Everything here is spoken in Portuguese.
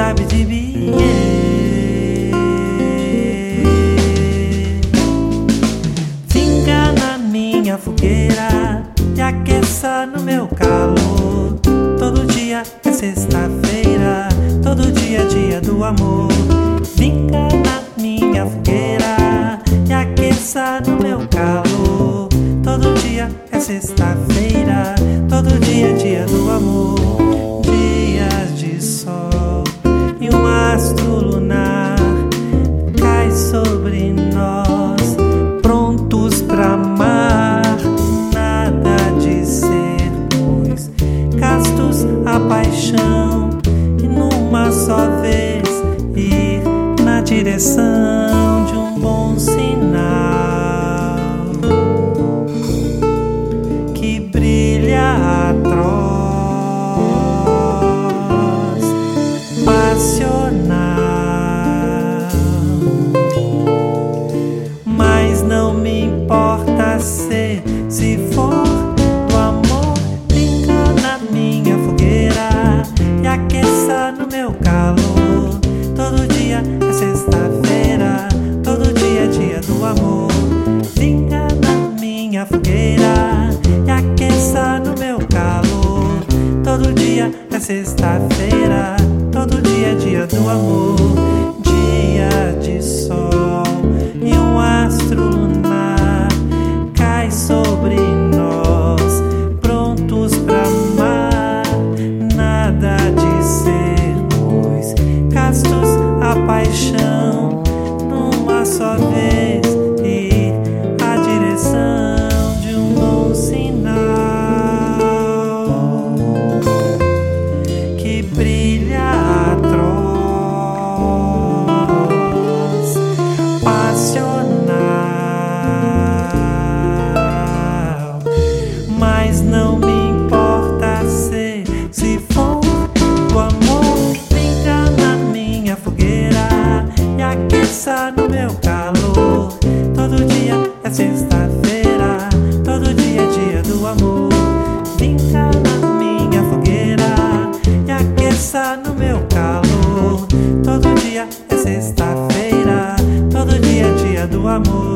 sabe de mim. Finca na minha fogueira e aqueça no meu calor. Todo dia é sexta-feira, todo dia é dia do amor. Finca na minha fogueira e aqueça no meu calor. Todo dia é sexta-feira, todo dia é dia do amor. Dias de sol e um astro lunar cai sobre nós, prontos pra amar. Nada de sermos castos a paixão e numa só vez ir na direção de um bom sinal que brilha atroz, passional. Mas não me importa ser, se for do amor. Brinca na minha fogueira e aqueça no meu calor. Todo dia é sexta-feira, todo dia é dia do amor. Brinca na minha fogueira e aqueça no meu calor. Todo dia é sexta-feira, todo dia é dia do amor. Dia de sol e um astro lunar cai sobre nós, prontos pra amar. Nada de sermos castos a paixão, numa só vez ir à direção de um bom sinal que brilha atroz, passional. Mas não me importa ser, se for do amor. Brinca na minha fogueira e aqueça no meu calor. Todo dia é sexta-feira, todo dia é dia do amor. Brinca na minha fogueira e aqueça no meu calor. Todo dia é sexta-feira, todo dia é dia do amor.